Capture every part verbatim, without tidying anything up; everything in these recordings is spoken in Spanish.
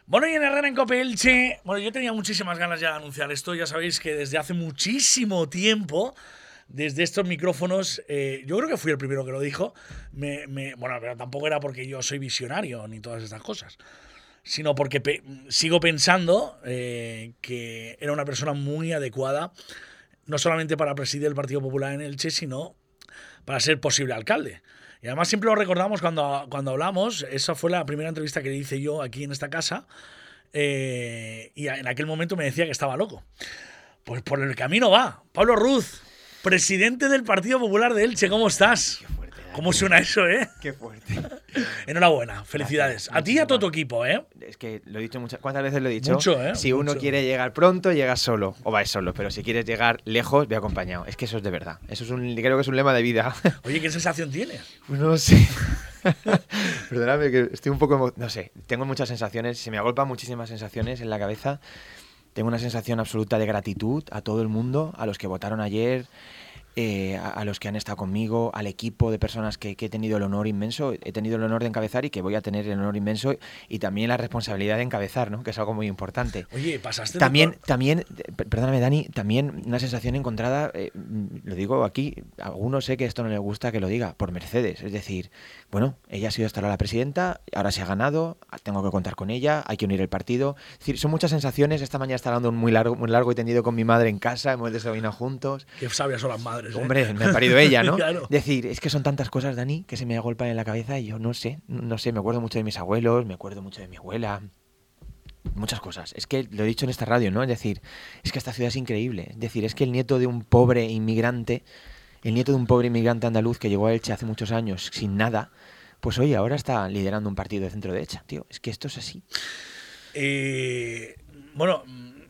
Bueno, y en Herrera en Cope Elche, bueno, yo tenía muchísimas ganas ya de anunciar esto. Ya sabéis que desde hace muchísimo tiempo, desde estos micrófonos, eh, yo creo que fui el primero que lo dijo. Me, me, bueno, pero tampoco era porque yo soy visionario ni todas estas cosas, sino porque pe sigo pensando eh, que era una persona muy adecuada, no solamente para presidir el Partido Popular en Elche, sino para ser posible alcalde. Y además siempre lo recordamos cuando, cuando hablamos. Esa fue la primera entrevista que le hice yo aquí en esta casa, eh, y en aquel momento me decía que estaba loco. Pues por el camino va. Pablo Ruz, presidente del Partido Popular de Elche, ¿cómo estás? Qué fuerte, Dani. ¿Cómo suena eso, eh? Qué fuerte. Enhorabuena, felicidades. Gracias, a ti y a todo tu equipo, ¿eh? Es que lo he dicho muchas... ¿Cuántas veces lo he dicho? Mucho, ¿eh? Si uno Mucho. quiere llegar pronto, llegas solo. O vais solo. Pero si quieres llegar lejos, ve acompañado. Es que eso es de verdad. Eso es un... Creo que es un lema de vida. Oye, ¿qué sensación tienes? Pues no sé. Perdóname que estoy un poco... emo- No sé. Tengo muchas sensaciones. Se me agolpan muchísimas sensaciones en la cabeza. Tengo una sensación absoluta de gratitud a todo el mundo, a los que votaron ayer, eh, a, a los que han estado conmigo, al equipo de personas que, que he tenido el honor inmenso, he tenido el honor de encabezar y que voy a tener el honor inmenso, y también la responsabilidad de encabezar, ¿no? Que es algo muy importante. Oye, pasaste... También, de... también, perdóname Dani, también una sensación encontrada, eh, lo digo aquí, a algunos sé que esto no les gusta que lo diga, por Mercedes, es decir, bueno, ella ha sido hasta ahora la presidenta, ahora se ha ganado, tengo que contar con ella, hay que unir el partido, es decir, son muchas sensaciones. Esta mañana está hablando muy largo, muy largo y tendido con mi madre en casa, hemos desayunado juntos. Qué sabias son las madres, ¿eh? Hombre, me ha parido ella, ¿no? Claro. Decir, es que son tantas cosas, Dani, que se me agolpan en la cabeza y yo no sé, no sé, me acuerdo mucho de mis abuelos, me acuerdo mucho de mi abuela, muchas cosas. Es que lo he dicho en esta radio, ¿no? Es decir, es que esta ciudad es increíble. Es decir, es que el nieto de un pobre inmigrante, el nieto de un pobre inmigrante andaluz que llegó a Elche hace muchos años sin nada, pues oye, ahora está liderando un partido de centro derecha, tío. Es que esto es así. Eh, bueno,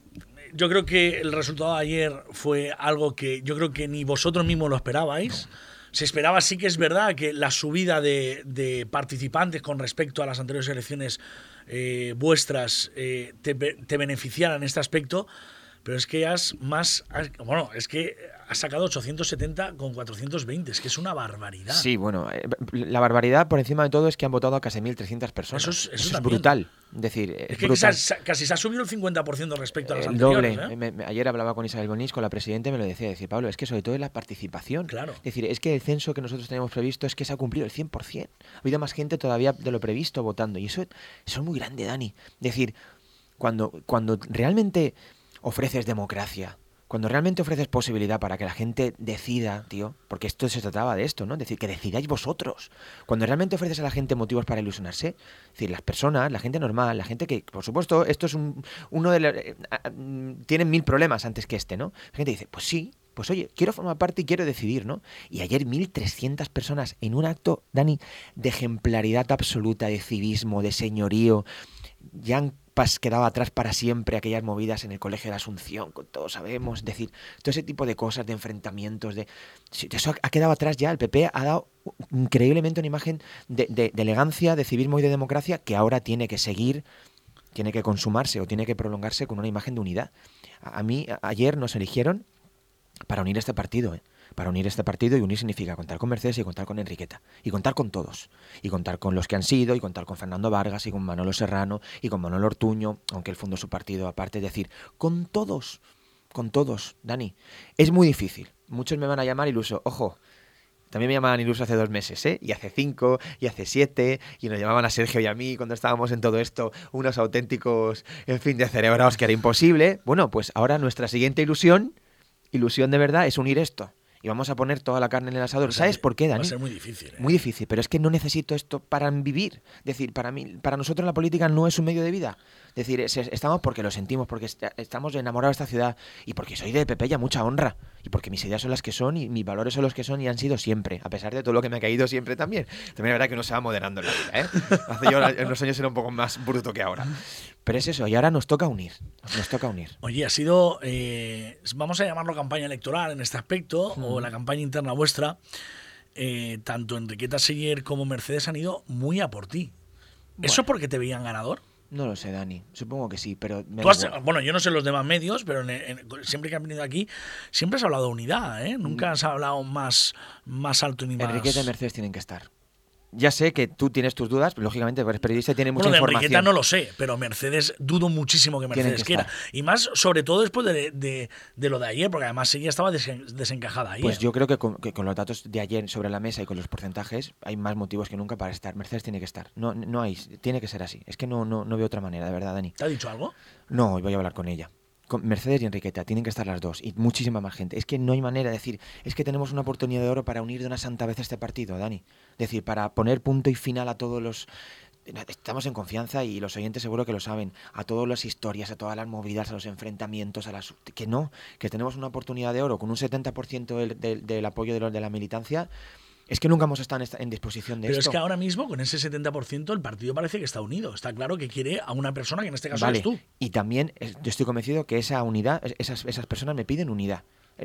yo creo que el resultado de ayer fue algo que yo creo que ni vosotros mismos lo esperabais. Se esperaba, sí que es verdad, que la subida de, de participantes con respecto a las anteriores elecciones eh, vuestras eh, te, te beneficiaran en este aspecto, pero es que has más, has, bueno, es que has sacado ochocientos setenta con cuatrocientos veinte, es que es una barbaridad. Sí, bueno, eh, la barbaridad por encima de todo es que han votado a casi mil trescientas personas. Eso es, eso eso es también. brutal. Es decir, Es es que brutal. casi, casi se ha subido el cincuenta por ciento respecto a las El anteriores. doble. ¿eh? Me- me- ayer hablaba con Isabel Bonís, con la presidenta, y me lo decía, decir, Pablo, es que sobre todo es la participación. Claro. Es decir, es que el censo que nosotros teníamos previsto es que se ha cumplido el cien por ciento. Ha habido más gente todavía de lo previsto votando. Y eso, eso es muy grande, Dani. Es decir, cuando, cuando realmente ofreces democracia, cuando realmente ofreces posibilidad para que la gente decida, tío, porque esto se trataba de esto, ¿no? Es decir, que decidáis vosotros. Cuando realmente ofreces a la gente motivos para ilusionarse, es decir, las personas, la gente normal, la gente que, por supuesto, esto es un, uno de los... Eh, eh, tienen mil problemas antes que este, ¿no? La gente dice, pues sí, pues oye, quiero formar parte y quiero decidir, ¿no? Y ayer mil trescientas personas en un acto, Dani, de ejemplaridad absoluta, de civismo, de señorío, ya han pas quedado atrás para siempre aquellas movidas en el Colegio de la Asunción, con todos sabemos, es decir, todo ese tipo de cosas, de enfrentamientos, de eso ha quedado atrás ya. El P P ha dado increíblemente una imagen de, de, de elegancia, de civismo y de democracia que ahora tiene que seguir, tiene que consumarse o tiene que prolongarse con una imagen de unidad. A, a mí, a, ayer nos eligieron para unir este partido, ¿eh? Para unir este partido, y unir significa contar con Mercedes y contar con Enriqueta. Y contar con todos. Y contar con los que han sido, y contar con Fernando Vargas, y con Manolo Serrano, y con Manolo Ortuño, aunque él fundó su partido aparte. Es decir, con todos, con todos, Dani. Es muy difícil. Muchos me van a llamar iluso. Ojo, también me llamaban iluso hace dos meses, ¿eh? Y hace cinco, y hace siete, y nos llamaban a Sergio y a mí cuando estábamos en todo esto, unos auténticos, en fin, de cerebrados, que era imposible. Bueno, pues ahora nuestra siguiente ilusión, ilusión de verdad, es unir esto. Y vamos a poner toda la carne en el asador. ¿Sabes por qué, Dani? Va a ser muy difícil. ¿eh? Muy difícil, pero es que no necesito esto para vivir. Es decir, para mí, para nosotros la política no es un medio de vida. Es decir, es, estamos porque lo sentimos, porque est estamos enamorados de esta ciudad, y porque soy de P P y a mucha honra, y porque mis ideas son las que son y mis valores son los que son y han sido siempre, a pesar de todo lo que me ha caído siempre también. También es verdad que uno se va moderando en la vida, ¿eh? Hace yo en los años era un poco más bruto que ahora. Pero es eso, y ahora nos toca unir, nos toca unir. Oye, ha sido, eh, vamos a llamarlo campaña electoral en este aspecto, mm. o la campaña interna vuestra. Eh, tanto Enriqueta Seller como Mercedes han ido muy a por ti. Bueno. ¿Eso porque te veían ganador? No lo sé, Dani. Supongo que sí, pero... Me Tú has, bueno, yo no sé los demás medios, pero en, en, siempre que has venido aquí, siempre has hablado de unidad, ¿eh? Nunca has hablado más, más alto ni más... Enriqueta y Mercedes tienen que estar. ya sé que tú tienes tus dudas, pero lógicamente eres periodista y tienes mucha bueno, de información. Enriqueta no lo sé, pero Mercedes dudo muchísimo que Mercedes que quiera. estar. Y más, sobre todo después de, de, de lo de ayer, porque además ella estaba desen, desencajada ayer. Pues yo creo que con, que con los datos de ayer sobre la mesa y con los porcentajes hay más motivos que nunca para estar. Mercedes tiene que estar. No, no hay, tiene que ser así. Es que no, no, no veo otra manera, de verdad, Dani. ¿Te ha dicho algo? No, hoy voy a hablar con ella. Con Mercedes y Enriqueta, tienen que estar las dos y muchísima más gente. Es que no hay manera de decir, es que tenemos una oportunidad de oro para unir de una santa vez este partido, Dani. Es decir, para poner punto y final a todos los... Estamos en confianza y los oyentes seguro que lo saben, a todas las historias, a todas las movidas, a los enfrentamientos, a las... Que no, que tenemos una oportunidad de oro con un setenta por ciento del, del, del apoyo de, los, de la militancia. Es que nunca hemos estado en, esta, en disposición de Pero esto. Pero es que ahora mismo, con ese setenta por ciento, el partido parece que está unido. Está claro que quiere a una persona que en este caso vale. eres tú. Y también yo estoy convencido que esa unidad, esas, esas personas me piden unidad.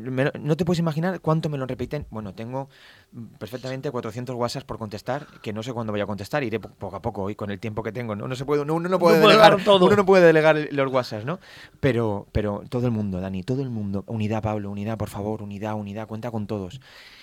No te puedes imaginar cuánto me lo repiten. Bueno, tengo perfectamente cuatrocientos WhatsApps por contestar, que no sé cuándo voy a contestar, iré poco a poco hoy con el tiempo que tengo. No, no se puede, uno no puede no delegar puede todo. Uno no puede delegar los WhatsApps, ¿no? Pero, pero todo el mundo, Dani, todo el mundo. Unidad, Pablo, unidad, por favor, unidad, unidad, cuenta con todos.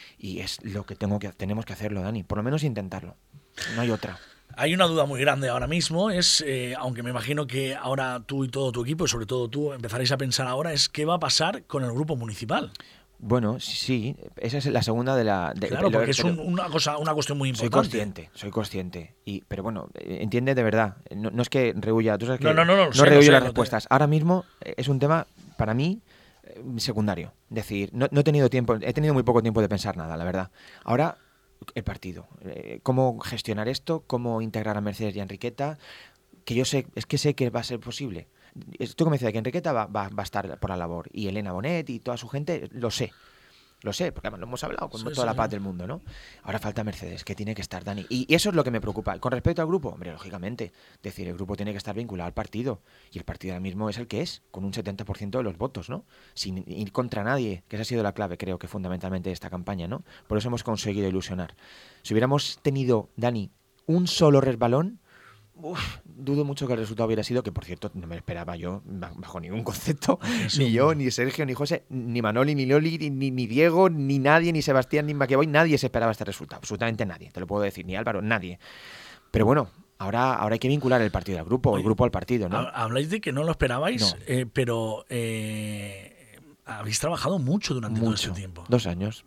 Y es lo que tengo que tenemos que hacerlo, Dani. Por lo menos intentarlo. No hay otra. Hay una duda muy grande ahora mismo, es, eh, aunque me imagino que ahora tú y todo tu equipo, y sobre todo tú, empezaréis a pensar ahora, es qué va a pasar con el grupo municipal. Bueno, sí, esa es la segunda de la... De, claro, porque pero, es un, una cosa, una cuestión muy importante. Soy consciente, soy consciente. Y, pero bueno, entiende de verdad. No, no es que rehuya, tú sabes que no, no, no, no, no sé, rehuyo no sé, las no respuestas. te... Ahora mismo es un tema, para mí, secundario. Es decir, no, no he tenido tiempo, he tenido muy poco tiempo de pensar nada, la verdad. Ahora, el partido. Eh, cómo gestionar esto, cómo integrar a Mercedes y a Enriqueta, que yo sé, es que sé que va a ser posible. Estoy convencido de que Enriqueta va, va, va a estar por la labor. Y Elena Bonet y toda su gente, lo sé. Lo sé, porque además lo hemos hablado con sí, toda sí, la paz sí. del mundo, ¿no? Ahora falta Mercedes, que tiene que estar, Dani. Y eso es lo que me preocupa. Con respecto al grupo, hombre, lógicamente, decir, el grupo tiene que estar vinculado al partido. Y el partido ahora mismo es el que es, con un setenta por ciento de los votos, ¿no? Sin ir contra nadie, que esa ha sido la clave, creo que fundamentalmente de esta campaña, ¿no? Por eso hemos conseguido ilusionar. Si hubiéramos tenido, Dani, un solo resbalón, uf, dudo mucho que el resultado hubiera sido, que por cierto no me esperaba yo bajo ningún concepto, Eso. ni yo, ni Sergio, ni José, ni Manoli, ni Loli, ni, ni Diego, ni nadie, ni Sebastián, ni Maquiavoy, nadie se esperaba este resultado, absolutamente nadie, te lo puedo decir, ni Álvaro, nadie. Pero bueno, ahora, ahora hay que vincular el partido al grupo, Oye, el grupo al partido, ¿no? Habláis de que no lo esperabais, no. eh, pero eh, habéis trabajado mucho durante mucho. todo este tiempo. Dos años.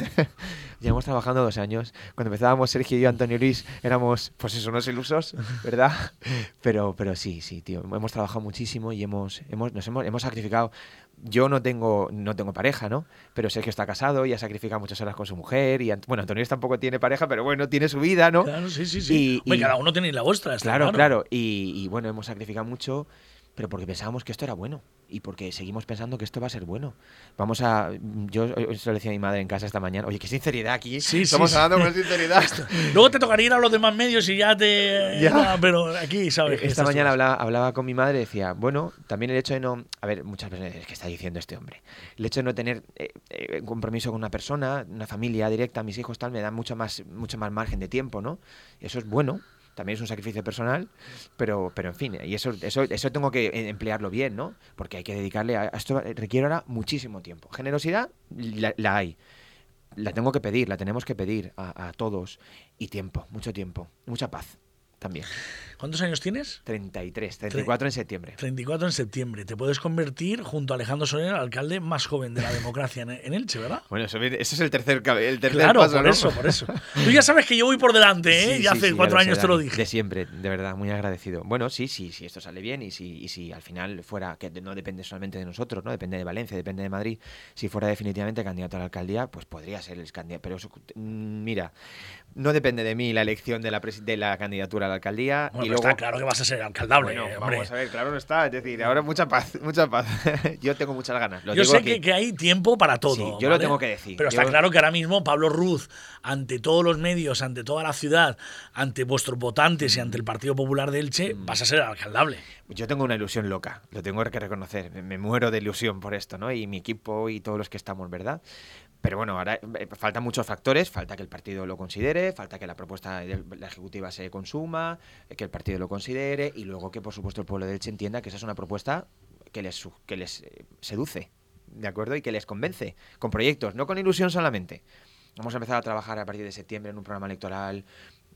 Llevamos trabajando dos años. Cuando empezábamos Sergio y yo, Antonio Luis, éramos, pues eso, unos ilusos, ¿verdad? Pero, pero sí, sí, tío. Hemos trabajado muchísimo y hemos, hemos, nos hemos, hemos sacrificado. Yo no tengo, no tengo pareja, ¿no? Pero Sergio está casado y ha sacrificado muchas horas con su mujer. Y bueno, Antonio Luis tampoco tiene pareja, pero bueno, tiene su vida, ¿no? Claro, sí, sí, sí. Y, Hombre, y, cada uno tiene la vuestra. Claro, claro, claro. Y, y bueno, hemos sacrificado mucho, pero porque pensábamos que esto era bueno. Y porque seguimos pensando que esto va a ser bueno. Vamos a... Yo se lo decía a mi madre en casa esta mañana. Oye, qué sinceridad aquí. Sí, Estamos sí, hablando sí. con sinceridad. Luego te tocaría ir a los demás medios y ya te... Ya. No, pero aquí, ¿sabes? Esta mañana hablaba, hablaba con mi madre y decía, bueno, también el hecho de no... A ver, muchas veces, ¿qué está diciendo este hombre? El hecho de no tener eh, eh, compromiso con una persona, una familia directa, mis hijos, tal, me da mucho más, mucho más margen de tiempo, ¿no? Eso es bueno. También es un sacrificio personal, pero, pero en fin, y eso, eso, eso tengo que emplearlo bien, ¿no? Porque hay que dedicarle a, a esto, requiere ahora muchísimo tiempo. Generosidad, la, la hay. La tengo que pedir, la tenemos que pedir a, a todos. Y tiempo, mucho tiempo, mucha paz también. ¿Cuántos años tienes? treinta y tres, treinta y cuatro en septiembre. treinta y cuatro en septiembre. Te puedes convertir, junto a Alejandro Soler, el alcalde más joven de la democracia en, en Elche, ¿verdad? Bueno, eso, eso es el tercer, el tercer claro, paso, por ¿no? eso, por eso. Tú ya sabes que yo voy por delante, ¿eh? Sí, ya sí, hace sí, cuatro ya años sé, te lo Dani, dije. De siempre, de verdad, muy agradecido. Bueno, sí, sí, sí, esto sale bien y si, y si al final fuera, que no depende solamente de nosotros, ¿no? Depende de Valencia, depende de Madrid. Si fuera definitivamente candidato a la alcaldía, pues podría ser el candidato. Pero eso, mira, no depende de mí la elección de la, de la candidatura a la alcaldía. Bueno, y pero luego, está claro que vas a ser alcaldable, bueno, hombre. Vamos a ver, claro no está. Es decir, ahora mucha paz, mucha paz. Yo tengo muchas ganas. Lo yo digo sé aquí. que, que hay tiempo para todo. Sí, yo ¿vale? lo tengo que decir. Pero yo... está claro que ahora mismo Pablo Ruz, ante todos los medios, ante toda la ciudad, ante vuestros votantes y ante el Partido Popular de Elche, mm. vas a ser alcaldable. Yo tengo una ilusión loca, lo tengo que reconocer. Me, me muero de ilusión por esto, ¿no? Y mi equipo y todos los que estamos, ¿verdad? Pero bueno, ahora eh, faltan muchos factores, falta que el partido lo considere, falta que la propuesta de la ejecutiva se consuma, que el partido lo considere y luego que por supuesto el pueblo de Elche entienda que esa es una propuesta que les, que les seduce, ¿de acuerdo? Y que les convence, con proyectos, no con ilusión solamente. Vamos a empezar a trabajar a partir de septiembre en un programa electoral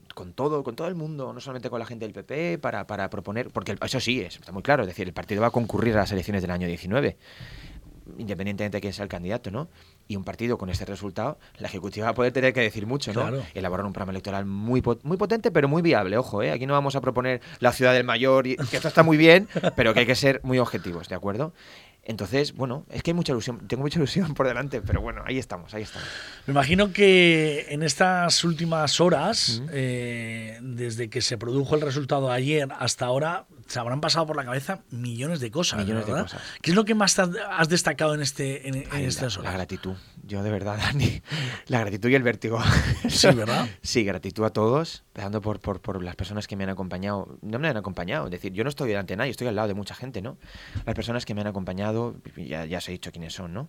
con todo, con todo el mundo, no solamente con la gente del P P, para, para proponer, porque eso sí, es, está muy claro, es decir, el partido va a concurrir a las elecciones del año diecinueve, independientemente de quién sea el candidato, ¿no? Y un partido con este resultado, la Ejecutiva va a poder tener que decir mucho, ¿no? Claro. Elaborar un programa electoral muy, muy potente, pero muy viable, ojo, ¿eh? Aquí no vamos a proponer la ciudad del mayor, y, que esto está muy bien, pero que hay que ser muy objetivos, ¿de acuerdo? Entonces, bueno, es que hay mucha ilusión, tengo mucha ilusión por delante, pero bueno, ahí estamos, ahí estamos. Me imagino que en estas últimas horas, Uh-huh. eh, desde que se produjo el resultado ayer hasta ahora, se habrán pasado por la cabeza millones de cosas. Millones ¿verdad? de cosas. ¿Qué es lo que más te has destacado en, este, en, en Ay, estas la, horas? la gratitud. Yo de verdad, Dani, la gratitud y el vértigo. Sí, ¿verdad? Sí, gratitud a todos, empezando por, por, por las personas que me han acompañado. No me han acompañado, es decir, yo no estoy delante de nadie, estoy al lado de mucha gente, ¿no? Las personas que me han acompañado, ya, ya os he dicho quiénes son, ¿no?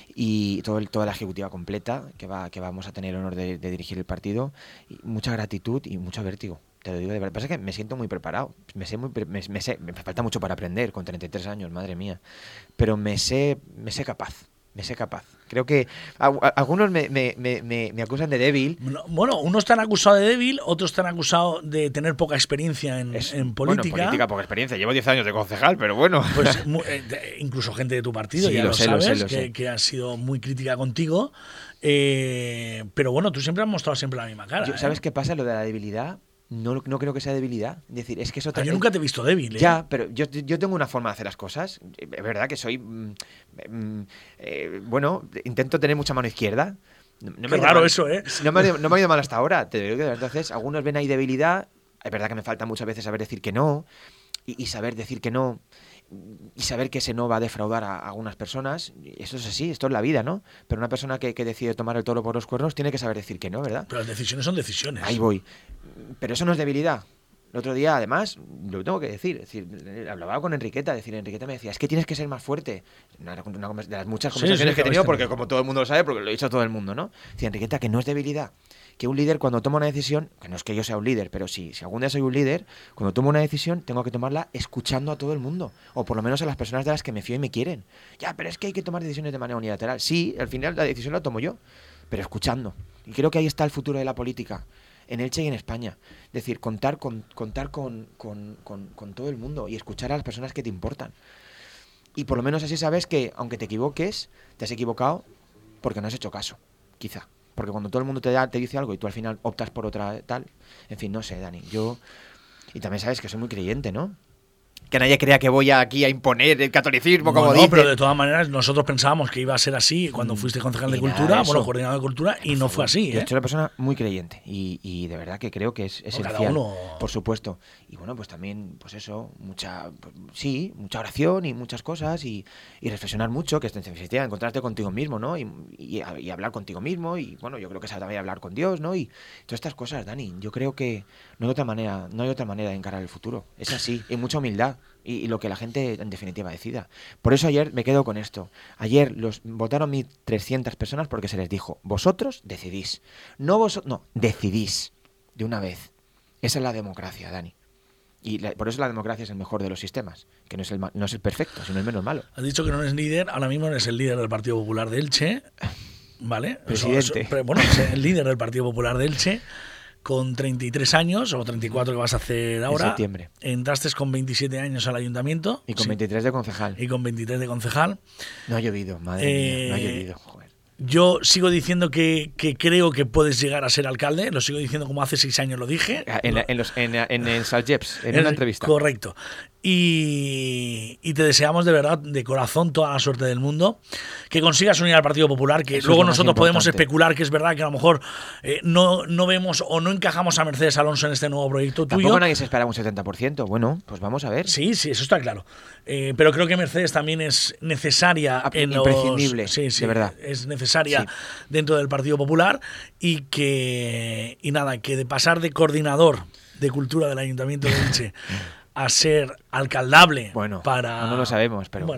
Y todo el, toda la ejecutiva completa, que, va, que vamos a tener el honor de, de dirigir el partido, y mucha gratitud y mucho vértigo. Te lo digo de verdad. Pasa que me siento muy preparado. Me sé muy, me, me sé, me falta mucho para aprender con treinta y tres años, madre mía. Pero me sé, me sé capaz. Me sé capaz. Creo que a, a, algunos me, me, me, me acusan de débil. Bueno, unos están acusados de débil, otros están acusados de tener poca experiencia en, es, en política. Bueno, política, poca experiencia. Llevo diez años de concejal, pero bueno. Pues eh, incluso gente de tu partido, sí, ya lo, lo sé, sabes, lo sé, lo que, sé. que ha sido muy crítica contigo. Eh, pero bueno, tú siempre has mostrado siempre la misma cara. Yo, ¿Sabes ¿eh? qué pasa? Lo de la debilidad. No, no creo que sea debilidad. Es decir, es que eso ah, yo nunca te he visto débil, ¿eh? Ya, pero yo, yo tengo una forma de hacer las cosas. Es verdad que soy. Mm, mm, eh, bueno, intento tener mucha mano izquierda. No, no Qué raro mal, eso, ¿eh? No me, no me ha ido mal hasta ahora. Te digo que entonces, algunos ven ahí debilidad. Es verdad que me falta muchas veces saber decir que no. Y, y saber decir que no. Y saber que ese no va a defraudar a, a algunas personas. Eso es así, esto es la vida, ¿no? Pero una persona que, que decide tomar el toro por los cuernos tiene que saber decir que no, ¿verdad? Pero las decisiones son decisiones. Ahí voy. Pero eso no es debilidad. El otro día, además, lo tengo que decir, es decir, hablaba con Enriqueta, decir, Enriqueta me decía, es que tienes que ser más fuerte. Una, una de las muchas conversaciones sí, sí, que he tenido, porque como todo el mundo lo sabe, porque lo he dicho a todo el mundo, ¿no? Decía, Enriqueta, que no es debilidad. Que un líder cuando toma una decisión, que no es que yo sea un líder, pero sí, si algún día soy un líder, cuando tomo una decisión tengo que tomarla escuchando a todo el mundo, o por lo menos a las personas de las que me fío y me quieren. Ya, pero es que hay que tomar decisiones de manera unilateral. Sí, al final la decisión la tomo yo, pero escuchando. Y creo que ahí está el futuro de la política. En Elche y en España. Es decir, contar con contar con, con, con, con todo el mundo y escuchar a las personas que te importan. Y por lo menos así sabes que, aunque te equivoques, te has equivocado porque no has hecho caso, quizá. Porque cuando todo el mundo te, da, te dice algo y tú al final optas por otra tal... En fin, no sé, Dani, yo... Y también sabes que soy muy creyente, ¿no? Que nadie crea que voy aquí a imponer el catolicismo, como no, dice. No, pero de todas maneras nosotros pensábamos que iba a ser así cuando fuiste concejal de Cultura, bueno, coordinador de Cultura, y no fue así. Yo ¿eh? soy una persona muy creyente y, y de verdad que creo que es esencial, uno... por supuesto. Y bueno, pues también, pues eso, mucha, pues, sí, mucha oración y muchas cosas y, y reflexionar mucho, que es necesidad encontrarte contigo mismo, ¿no? Y, y, y hablar contigo mismo y bueno, yo creo que es también hablar con Dios, ¿no? Y todas estas cosas, Dani, yo creo que no hay otra manera, no hay otra manera de encarar el futuro. Es así, y mucha humildad. Y, y lo que la gente en definitiva decida. Por eso ayer me quedo con esto. Ayer los votaron mil trescientas personas porque se les dijo, vosotros decidís. No vosotros, no, decidís de una vez. Esa es la democracia, Dani. Y la, por eso la democracia es el mejor de los sistemas, que no es, el, no es el perfecto, sino el menos malo. Has dicho que no eres líder, ahora mismo eres el líder del Partido Popular de Elche, ¿vale? Presidente. Eso, eso, bueno, es el líder del Partido Popular de Elche. Con treinta y tres años o treinta y cuatro que vas a hacer ahora. En septiembre. Entraste con veintisiete años al ayuntamiento. Y con sí. veintitrés de concejal. Y con veintitrés de concejal. No ha llovido, madre eh, mía, no ha llovido, joder. Yo sigo diciendo que, que creo que puedes llegar a ser alcalde, lo sigo diciendo como hace seis años lo dije. En, ¿no? en, los, en, en el Salgeps, en una entrevista. Correcto. Y, y te deseamos de verdad, de corazón, toda la suerte del mundo, que consigas unir al Partido Popular, que Eso luego es nosotros podemos importante. especular que es verdad que a lo mejor eh, no, no vemos o no encajamos a Mercedes Alonso en este nuevo proyecto tuyo. Tampoco nadie se espera un setenta por ciento. Bueno, pues vamos a ver. Sí, sí, eso está claro. Eh, pero creo que Mercedes también es necesaria en imprescindible, los, sí, sí, de verdad. Es necesaria sí. dentro del Partido Popular y que y nada, que de pasar de coordinador de cultura del Ayuntamiento de Elche a ser alcaldable bueno, para... no lo sabemos, pero... Bueno,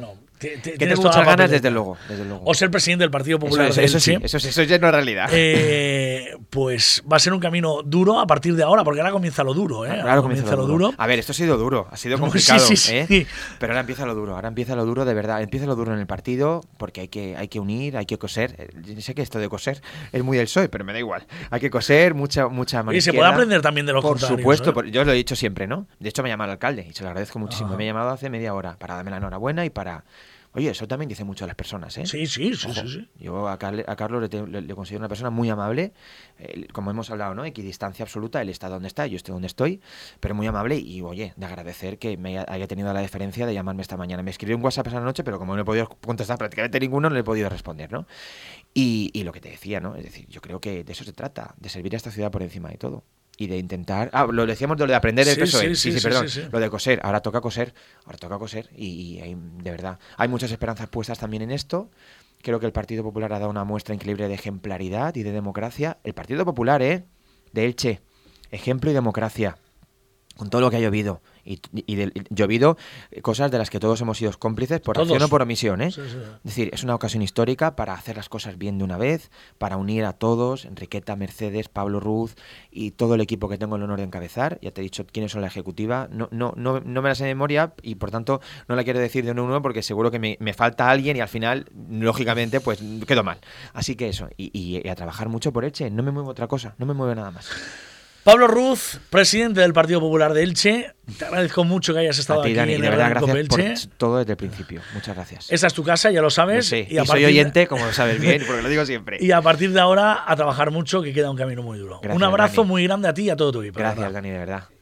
Te, te, que tienes tengo toda muchas la ganas, papeleta. desde luego, desde luego. O ser presidente del Partido Popular Eso, de eso, eso sí, Elche. eso, eso ya no es realidad. Eh, pues va a ser un camino duro a partir de ahora, porque ahora comienza lo duro, ¿eh? Claro, Ahora comienza lo duro. A ver, esto ha sido duro, ha sido Sí, complicado, sí, sí, ¿eh? sí. Pero ahora empieza lo duro, ahora empieza lo duro de verdad. Empieza lo duro en el partido, porque hay que, hay que unir, hay que coser. Yo sé que esto de coser es muy del P S O E, pero me da igual. Hay que coser, mucha, mucha mano Y se izquierda. puede aprender también de los Por contrarios, supuesto, ¿eh? por- yo lo he dicho siempre, ¿no? De hecho, me llama el alcalde y se lo agradezco muchísimo. Ajá. Me ha llamado hace media hora para darme la enhorabuena y para... Oye, eso también dice mucho a las personas, ¿eh? Sí, sí, sí, Ojo, sí, sí. yo a, Carle- a Carlos le, te- le- le considero una persona muy amable, eh, como hemos hablado, ¿no? Equidistancia absoluta, él está donde está, yo estoy donde estoy, pero muy amable y, oye, de agradecer que me haya, haya tenido la deferencia de llamarme esta mañana. Me escribió un WhatsApp esa noche, pero como no he podido contestar prácticamente ninguno, no le he podido responder, ¿no? Y, y lo que te decía, ¿no? Es decir, yo creo que de eso se trata, de servir a esta ciudad por encima de todo. Y de intentar... Ah, lo decíamos de lo de aprender el Sí, P S O E. sí, Sí, sí, sí, sí, perdón. sí, sí. Lo de coser. Ahora toca coser. Ahora toca coser. Y, y hay- de verdad, hay muchas esperanzas puestas también en esto. Creo que el Partido Popular ha dado una muestra increíble de ejemplaridad y de democracia. El Partido Popular, ¿eh? De Elche. Ejemplo y democracia. Con todo lo que ha llovido. Y, y, del- y llovido eh, cosas de las que todos hemos sido cómplices por Todos. acción o por omisión, ¿eh? Sí, sí. Es decir, es una ocasión histórica para hacer las cosas bien de una vez, para unir a todos, Enriqueta, Mercedes, Pablo Ruz y todo el equipo que tengo el honor de encabezar. Ya te he dicho quiénes son la ejecutiva. No, no, no, no me las sé de memoria y por tanto no la quiero decir de uno en uno porque seguro que me, me falta alguien y al final, lógicamente, pues quedo mal. Así que eso, y, y- y a trabajar mucho por Elche. No me muevo otra cosa, no me mueve nada más. Pablo Ruz, presidente del Partido Popular de Elche. Te agradezco mucho que hayas estado A ti, aquí Dani, en de el verdad, Radar Cope gracias por Elche. todo desde el principio. Muchas gracias. Esta es tu casa, ya lo Lo sabes. sé. Y, Y, a soy partir de- oyente, como lo sabes bien, porque lo digo siempre. y a partir de ahora, a trabajar mucho, que queda un camino muy duro. Gracias, un abrazo Dani. muy grande a ti y a todo tu equipo. de Gracias, verdad. Dani, de verdad.